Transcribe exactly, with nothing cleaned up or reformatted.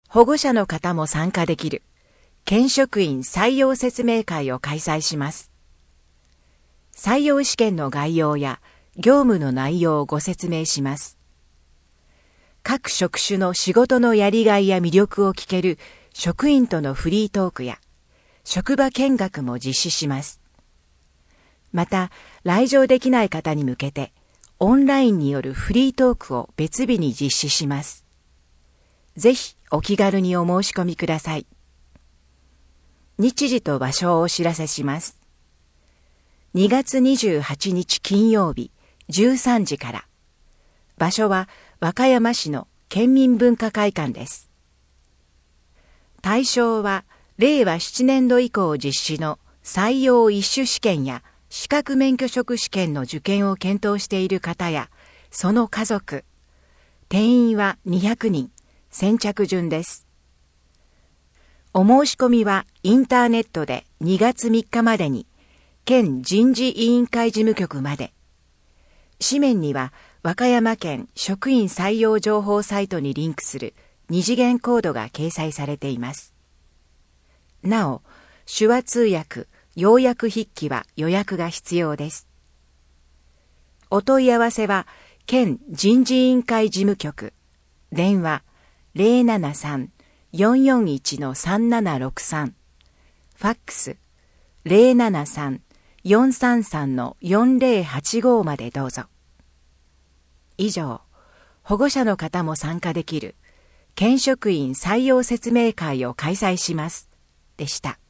保護者の方も参加できる県職員採用説明会を開催します。採用試験の概要や業務の内容をご説明します。各職種の仕事のやりがいや魅力を聞ける職員とのフリートークや職場見学も実施します。また、来場できない方に向けてオンラインによるフリートークを別日に実施します。ぜひお気軽にお申し込みください。日時と場所をお知らせします。にがつにじゅうはちにち金曜日じゅうさんじから。場所は和歌山市の県民文化会館です。対象はれいわななねんど以降実施の採用一種試験や資格免許職試験の受験を検討している方やその家族。定員はにひゃくにん、先着順です。お申し込みはインターネットでにがつみっかまでに県人事委員会事務局まで。紙面には和歌山県職員採用情報サイトにリンクする二次元コードが掲載されています。なお、手話通訳、要約筆記は予約が必要です。お問い合わせは県人事委員会事務局、電話 ゼロななさん よんよんいち さんななろくさん、ファックス ゼロななさん よんさんさん よんゼロはちご までどうぞ。以上、保護者の方も参加できる県職員採用説明会を開催しますでした。